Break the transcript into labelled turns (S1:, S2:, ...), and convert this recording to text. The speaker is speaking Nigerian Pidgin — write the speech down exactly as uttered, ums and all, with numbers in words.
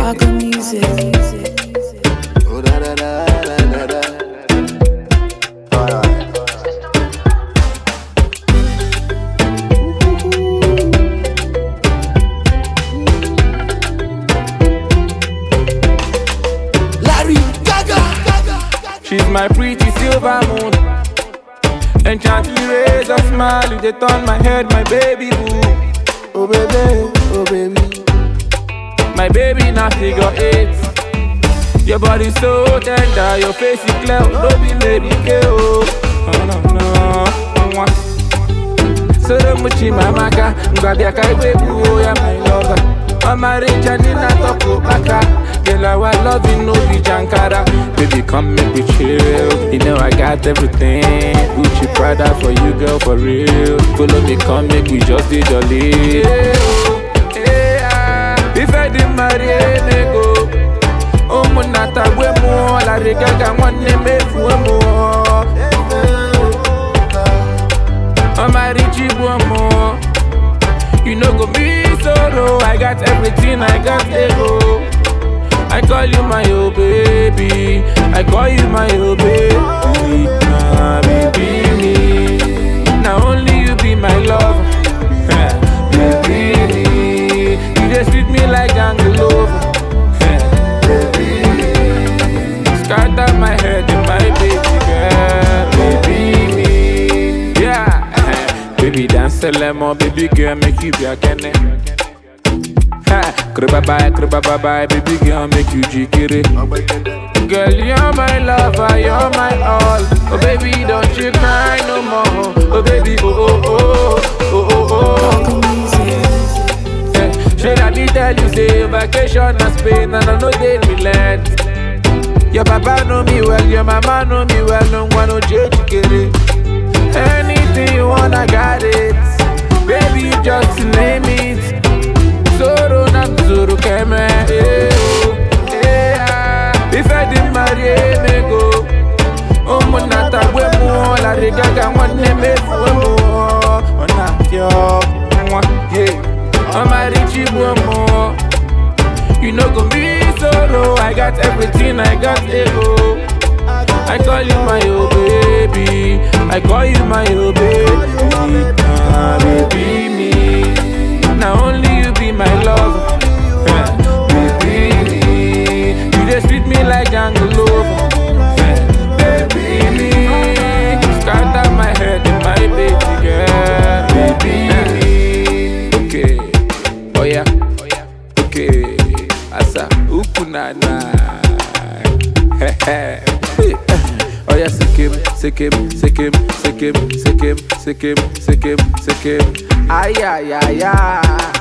S1: Paco music.
S2: Oh, da, da, da, da, da, da. Alright. Larry Gaga.
S3: She's my pretty silver moon. Enchantly raise a smile, you they turn my head, my baby boo.
S2: Oh baby, oh baby.
S3: My baby now figure eight. Your body so tender, your face is clear, no be lady girl. Oh no no. So the muchi mamaka, grab your kai baby, oh yeah my lover. I'm a rich and in a top baka. Girl, I was loving no be jankara. Baby, come make me chill. You know I got everything. Gucci Prada for you, girl, for real. Follow me, come make we just be jolly. Yeah, oh, yeah. If I didn't marry a nego, oh, monata we more. La regaga one name for more. I'm a richie more. You know go be solo. I got everything, I got ego. I call you my oh baby, I call you my oh baby, ah baby me. Now only you be my love, baby me. You just treat me like Angelova, baby me. Scatter my head in my baby girl, baby me. Yeah, baby dance a lemon, baby girl make you be a kenny. Kruba bye, kruba bye bye, baby girl, make you jikiri. Girl, you're my lover, you're my all. Oh baby, don't you cry no more. Oh baby, oh oh oh, oh oh oh.
S1: Paco music.
S3: Hey, should I be tell you say vacation na Spain and I know they relent. Your papa know me well, your mama know me well, no one no jikiri. Anything you want, I got it. Baby, you just name it. Zoro na zoro keme, eh, eh. If I didn't marry a nego, oh monata we more. La regaga one name for more. Oh na yo, yeah. I'm a richie more. You know go be solo. I got everything, I got ego. I call you my oh baby, I call you my oh baby, ah baby me. Now only you be my love, baby me. You just treat me like Angelova, baby me. Scatter my head in my baby girl, baby me. Okay, oh yeah, okay, asa ukunana. Oh yeah, sikim, sikim, sikim, sikim, sikim, sikim, sikim, sikim. Ay ay ay ay.